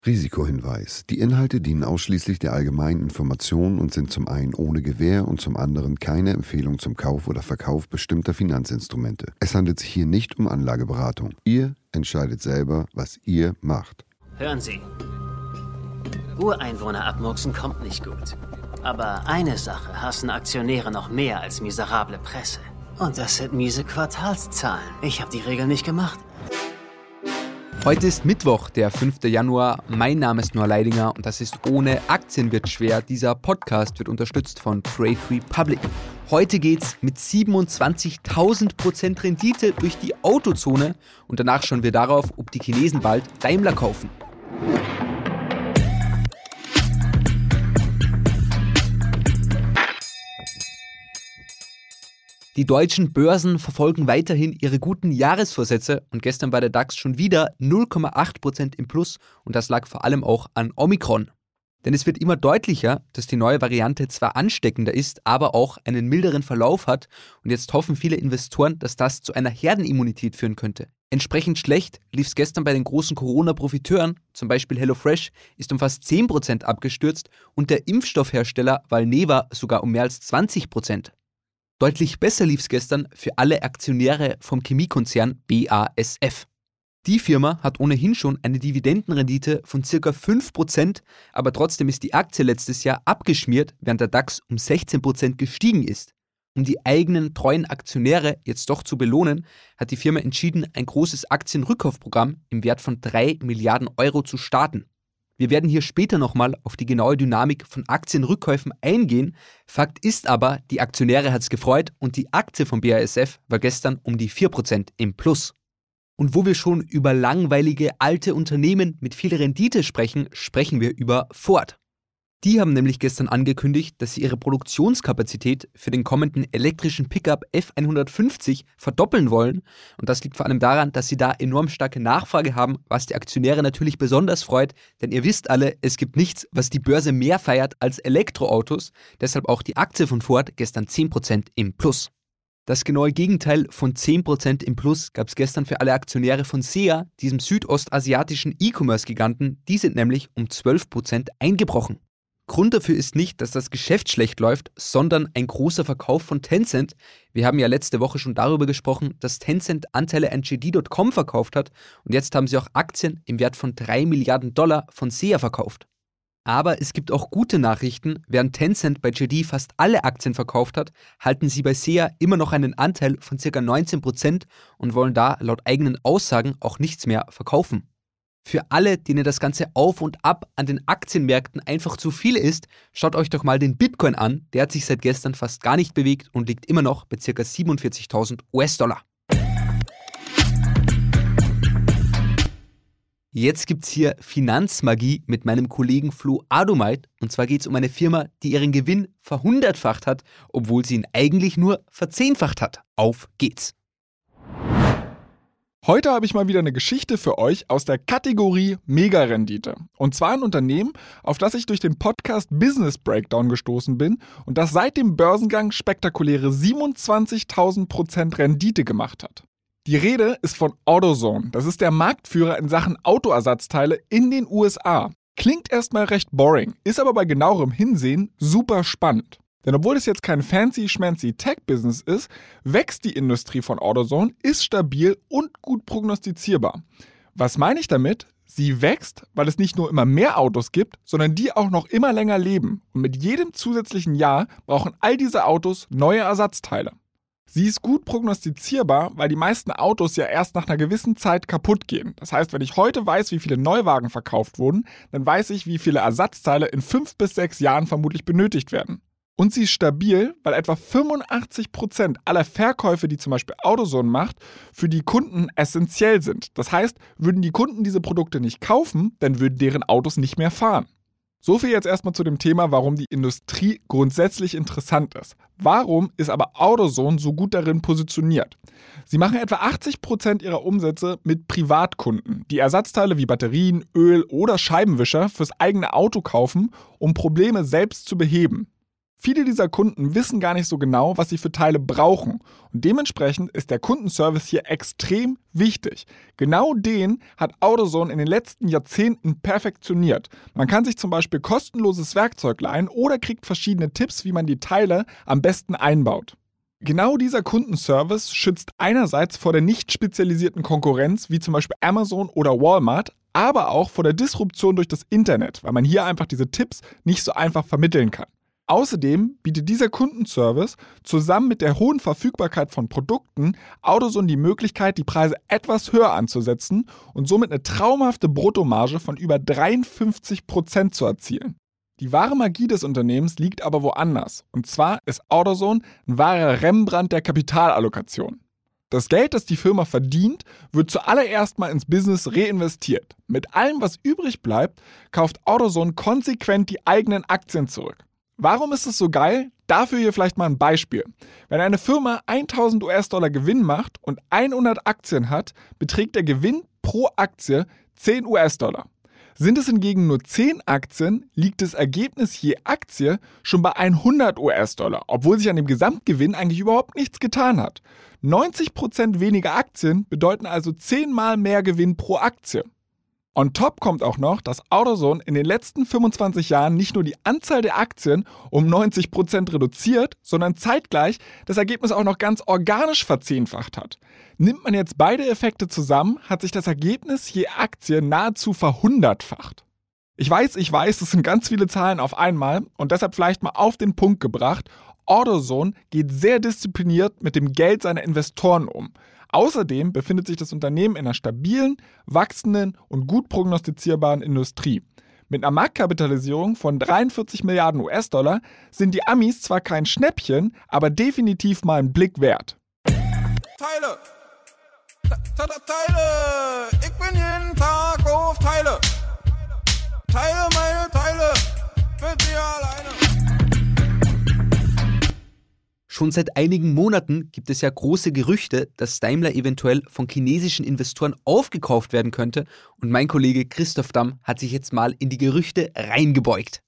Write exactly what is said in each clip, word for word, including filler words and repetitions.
Risikohinweis. Die Inhalte dienen ausschließlich der allgemeinen Information und sind zum einen ohne Gewähr und zum anderen keine Empfehlung zum Kauf oder Verkauf bestimmter Finanzinstrumente. Es handelt sich hier nicht um Anlageberatung. Ihr entscheidet selber, was ihr macht. Hören Sie, Ureinwohner abmurksen kommt nicht gut. Aber eine Sache hassen Aktionäre noch mehr als miserable Presse. Und das sind miese Quartalszahlen. Ich habe die Regel nicht gemacht. Heute ist Mittwoch, der fünfte Januar. Mein Name ist Noah Leidinger und das ist Ohne Aktien wird schwer. Dieser Podcast wird unterstützt von Trade Republic. Heute geht's mit siebenundzwanzigtausend Prozent Rendite durch die Autozone und danach schauen wir darauf, ob die Chinesen bald Daimler kaufen. Die deutschen Börsen verfolgen weiterhin ihre guten Jahresvorsätze und gestern war der DAX schon wieder null Komma acht Prozent im Plus und das lag vor allem auch an Omikron. Denn es wird immer deutlicher, dass die neue Variante zwar ansteckender ist, aber auch einen milderen Verlauf hat und jetzt hoffen viele Investoren, dass das zu einer Herdenimmunität führen könnte. Entsprechend schlecht lief es gestern bei den großen Corona-Profiteuren, zum Beispiel HelloFresh ist um fast zehn Prozent abgestürzt und der Impfstoffhersteller Valneva sogar um mehr als zwanzig Prozent. Deutlich besser lief es gestern für alle Aktionäre vom Chemiekonzern B A S F. Die Firma hat ohnehin schon eine Dividendenrendite von ca. fünf Prozent, aber trotzdem ist die Aktie letztes Jahr abgeschmiert, während der DAX um sechzehn Prozent gestiegen ist. Um die eigenen treuen Aktionäre jetzt doch zu belohnen, hat die Firma entschieden, ein großes Aktienrückkaufprogramm im Wert von drei Milliarden Euro zu starten. Wir werden hier später nochmal auf die genaue Dynamik von Aktienrückkäufen eingehen. Fakt ist aber, die Aktionäre hat es gefreut und die Aktie von B A S F war gestern um die vier Prozent im Plus. Und wo wir schon über langweilige alte Unternehmen mit viel Rendite sprechen, sprechen wir über Ford. Die haben nämlich gestern angekündigt, dass sie ihre Produktionskapazität für den kommenden elektrischen Pickup F hundertfünfzig verdoppeln wollen. Und das liegt vor allem daran, dass sie da enorm starke Nachfrage haben, was die Aktionäre natürlich besonders freut. Denn ihr wisst alle, es gibt nichts, was die Börse mehr feiert als Elektroautos. Deshalb auch die Aktie von Ford gestern zehn Prozent im Plus. Das genaue Gegenteil von zehn Prozent im Plus gab es gestern für alle Aktionäre von S E A, diesem südostasiatischen E-Commerce-Giganten. Die sind nämlich um zwölf Prozent eingebrochen. Grund dafür ist nicht, dass das Geschäft schlecht läuft, sondern ein großer Verkauf von Tencent. Wir haben ja letzte Woche schon darüber gesprochen, dass Tencent Anteile an J D Punkt com verkauft hat und jetzt haben sie auch Aktien im Wert von drei Milliarden Dollar von S E A verkauft. Aber es gibt auch gute Nachrichten. Während Tencent bei J D fast alle Aktien verkauft hat, halten sie bei S E A immer noch einen Anteil von ca. neunzehn Prozent und wollen da laut eigenen Aussagen auch nichts mehr verkaufen. Für alle, denen das Ganze auf und ab an den Aktienmärkten einfach zu viel ist, schaut euch doch mal den Bitcoin an. Der hat sich seit gestern fast gar nicht bewegt und liegt immer noch bei ca. siebenundvierzigtausend U S-Dollar. Jetzt gibt's hier Finanzmagie mit meinem Kollegen Flo Adomait. Und zwar geht's um eine Firma, die ihren Gewinn verhundertfacht hat, obwohl sie ihn eigentlich nur verzehnfacht hat. Auf geht's! Heute habe ich mal wieder eine Geschichte für euch aus der Kategorie Mega-Rendite. Und zwar ein Unternehmen, auf das ich durch den Podcast Business Breakdown gestoßen bin und das seit dem Börsengang spektakuläre siebenundzwanzigtausend Prozent Rendite gemacht hat. Die Rede ist von AutoZone. Das ist der Marktführer in Sachen Autoersatzteile in den U S A. Klingt erstmal recht boring, ist aber bei genauerem Hinsehen super spannend. Denn obwohl es jetzt kein fancy-schmancy Tech-Business ist, wächst die Industrie von AutoZone, ist stabil und gut prognostizierbar. Was meine ich damit? Sie wächst, weil es nicht nur immer mehr Autos gibt, sondern die auch noch immer länger leben. Und mit jedem zusätzlichen Jahr brauchen all diese Autos neue Ersatzteile. Sie ist gut prognostizierbar, weil die meisten Autos ja erst nach einer gewissen Zeit kaputt gehen. Das heißt, wenn ich heute weiß, wie viele Neuwagen verkauft wurden, dann weiß ich, wie viele Ersatzteile in fünf bis sechs Jahren vermutlich benötigt werden. Und sie ist stabil, weil etwa fünfundachtzig Prozent aller Verkäufe, die zum Beispiel AutoZone macht, für die Kunden essentiell sind. Das heißt, würden die Kunden diese Produkte nicht kaufen, dann würden deren Autos nicht mehr fahren. So viel jetzt erstmal zu dem Thema, warum die Industrie grundsätzlich interessant ist. Warum ist aber AutoZone so gut darin positioniert? Sie machen etwa achtzig Prozent ihrer Umsätze mit Privatkunden, die Ersatzteile wie Batterien, Öl oder Scheibenwischer fürs eigene Auto kaufen, um Probleme selbst zu beheben. Viele dieser Kunden wissen gar nicht so genau, was sie für Teile brauchen. Und dementsprechend ist der Kundenservice hier extrem wichtig. Genau den hat AutoZone in den letzten Jahrzehnten perfektioniert. Man kann sich zum Beispiel kostenloses Werkzeug leihen oder kriegt verschiedene Tipps, wie man die Teile am besten einbaut. Genau dieser Kundenservice schützt einerseits vor der nicht spezialisierten Konkurrenz, wie zum Beispiel Amazon oder Walmart, aber auch vor der Disruption durch das Internet, weil man hier einfach diese Tipps nicht so einfach vermitteln kann. Außerdem bietet dieser Kundenservice zusammen mit der hohen Verfügbarkeit von Produkten AutoZone die Möglichkeit, die Preise etwas höher anzusetzen und somit eine traumhafte Bruttomarge von über dreiundfünfzig Prozent zu erzielen. Die wahre Magie des Unternehmens liegt aber woanders. Und zwar ist AutoZone ein wahrer Rembrandt der Kapitalallokation. Das Geld, das die Firma verdient, wird zuallererst mal ins Business reinvestiert. Mit allem, was übrig bleibt, kauft AutoZone konsequent die eigenen Aktien zurück. Warum ist es so geil? Dafür hier vielleicht mal ein Beispiel. Wenn eine Firma tausend US-Dollar Gewinn macht und hundert Aktien hat, beträgt der Gewinn pro Aktie zehn US-Dollar. Sind es hingegen nur zehn Aktien, liegt das Ergebnis je Aktie schon bei hundert US-Dollar, obwohl sich an dem Gesamtgewinn eigentlich überhaupt nichts getan hat. neunzig Prozent weniger Aktien bedeuten also zehnmal mehr Gewinn pro Aktie. On top kommt auch noch, dass AutoZone in den letzten fünfundzwanzig Jahren nicht nur die Anzahl der Aktien um neunzig Prozent reduziert, sondern zeitgleich das Ergebnis auch noch ganz organisch verzehnfacht hat. Nimmt man jetzt beide Effekte zusammen, hat sich das Ergebnis je Aktie nahezu verhundertfacht. Ich weiß, ich weiß, das sind ganz viele Zahlen auf einmal und deshalb vielleicht mal auf den Punkt gebracht. AutoZone geht sehr diszipliniert mit dem Geld seiner Investoren um. Außerdem befindet sich das Unternehmen in einer stabilen, wachsenden und gut prognostizierbaren Industrie. Mit einer Marktkapitalisierung von dreiundvierzig Milliarden US-Dollar sind die Amis zwar kein Schnäppchen, aber definitiv mal einen Blick wert. Teile! Teile! Ich bin jeden Tag auf Teile! Teile meine Teile! Für sie alleine! Schon seit einigen Monaten gibt es ja große Gerüchte, dass Daimler eventuell von chinesischen Investoren aufgekauft werden könnte und mein Kollege Christoph Damm hat sich jetzt mal in die Gerüchte reingebeugt.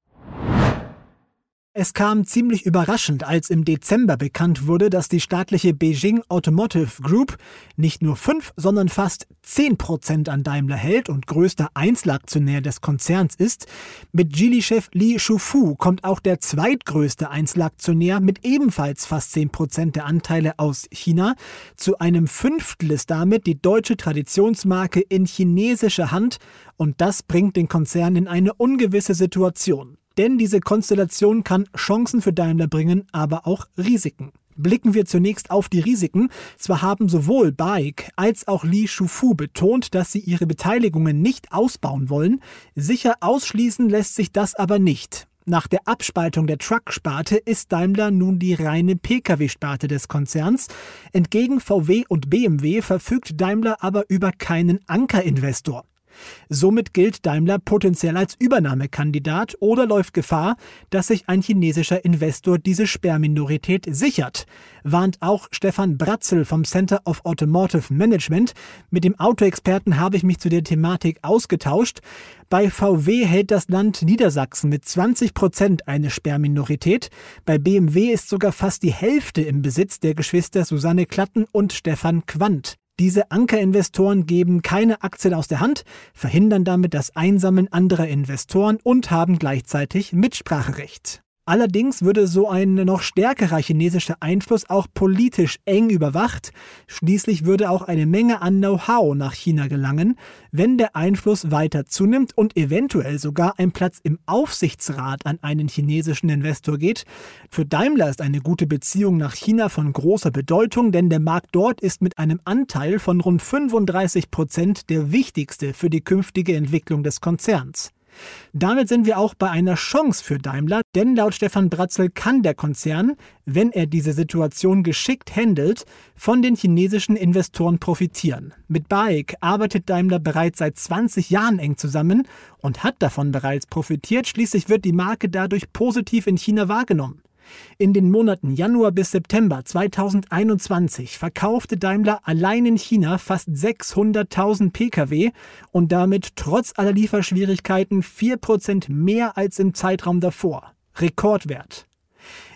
Es kam ziemlich überraschend, als im Dezember bekannt wurde, dass die staatliche Beijing Automotive Group nicht nur fünf, sondern fast zehn Prozent an Daimler hält und größter Einzelaktionär des Konzerns ist. Mit Geely-Chef Li Shufu kommt auch der zweitgrößte Einzelaktionär mit ebenfalls fast zehn Prozent der Anteile aus China. Zu einem Fünftel ist damit die deutsche Traditionsmarke in chinesischer Hand und das bringt den Konzern in eine ungewisse Situation. Denn diese Konstellation kann Chancen für Daimler bringen, aber auch Risiken. Blicken wir zunächst auf die Risiken. Zwar haben sowohl BAIC als auch Li Shufu betont, dass sie ihre Beteiligungen nicht ausbauen wollen. Sicher ausschließen lässt sich das aber nicht. Nach der Abspaltung der Truck-Sparte ist Daimler nun die reine Pkw-Sparte des Konzerns. Entgegen V W und B M W verfügt Daimler aber über keinen Ankerinvestor. Somit gilt Daimler potenziell als Übernahmekandidat oder läuft Gefahr, dass sich ein chinesischer Investor diese Sperrminorität sichert, warnt auch Stefan Bratzel vom Center of Automotive Management. Mit dem Autoexperten habe ich mich zu der Thematik ausgetauscht. Bei V W hält das Land Niedersachsen mit zwanzig Prozent eine Sperrminorität. Bei B M W ist sogar fast die Hälfte im Besitz der Geschwister Susanne Klatten und Stefan Quandt. Diese Ankerinvestoren geben keine Aktien aus der Hand, verhindern damit das Einsammeln anderer Investoren und haben gleichzeitig Mitspracherecht. Allerdings würde so ein noch stärkerer chinesischer Einfluss auch politisch eng überwacht. Schließlich würde auch eine Menge an Know-how nach China gelangen, wenn der Einfluss weiter zunimmt und eventuell sogar ein Platz im Aufsichtsrat an einen chinesischen Investor geht. Für Daimler ist eine gute Beziehung nach China von großer Bedeutung, denn der Markt dort ist mit einem Anteil von rund fünfunddreißig Prozent der wichtigste für die künftige Entwicklung des Konzerns. Damit sind wir auch bei einer Chance für Daimler, denn laut Stefan Bratzel kann der Konzern, wenn er diese Situation geschickt handelt, von den chinesischen Investoren profitieren. Mit BAIC arbeitet Daimler bereits seit zwanzig Jahren eng zusammen und hat davon bereits profitiert. Schließlich wird die Marke dadurch positiv in China wahrgenommen. In den Monaten Januar bis September zweitausendeinundzwanzig verkaufte Daimler allein in China fast sechshunderttausend Pkw und damit trotz aller Lieferschwierigkeiten vier Prozent mehr als im Zeitraum davor. Rekordwert.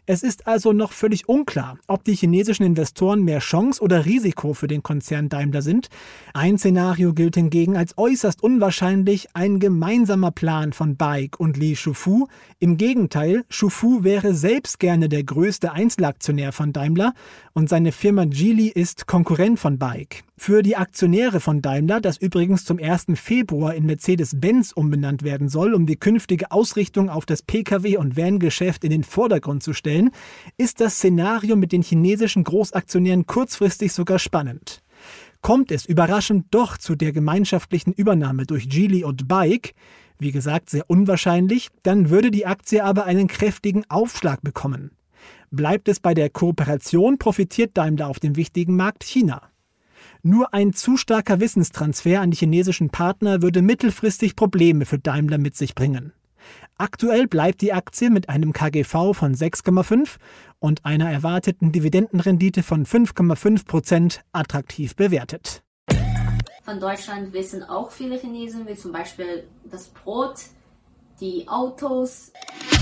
Es ist also noch völlig unklar, ob die chinesischen Investoren mehr Chance oder Risiko für den Konzern Daimler sind. Ein Szenario gilt hingegen als äußerst unwahrscheinlich, ein gemeinsamer Plan von BAIC und Li Shufu. Im Gegenteil, Shufu wäre selbst gerne der größte Einzelaktionär von Daimler und seine Firma Geely ist Konkurrent von BAIC. Für die Aktionäre von Daimler, das übrigens zum ersten Februar in Mercedes-Benz umbenannt werden soll, um die künftige Ausrichtung auf das Pkw- und Van-Geschäft in den Vordergrund zu stellen, ist das Szenario mit den chinesischen Großaktionären kurzfristig sogar spannend. Kommt es überraschend doch zu der gemeinschaftlichen Übernahme durch Geely und BAIC, wie gesagt sehr unwahrscheinlich, dann würde die Aktie aber einen kräftigen Aufschlag bekommen. Bleibt es bei der Kooperation, profitiert Daimler auf dem wichtigen Markt China. Nur ein zu starker Wissenstransfer an die chinesischen Partner würde mittelfristig Probleme für Daimler mit sich bringen. Aktuell bleibt die Aktie mit einem K G V von sechs Komma fünf und einer erwarteten Dividendenrendite von fünf Komma fünf Prozent attraktiv bewertet. Von Deutschland wissen auch viele Chinesen, wie zum Beispiel das Brot, die Autos.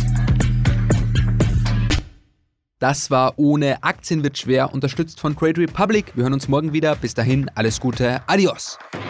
Das war ohne Aktien wird schwer, unterstützt von Trade Republic. Wir hören uns morgen wieder. Bis dahin, alles Gute. Adios.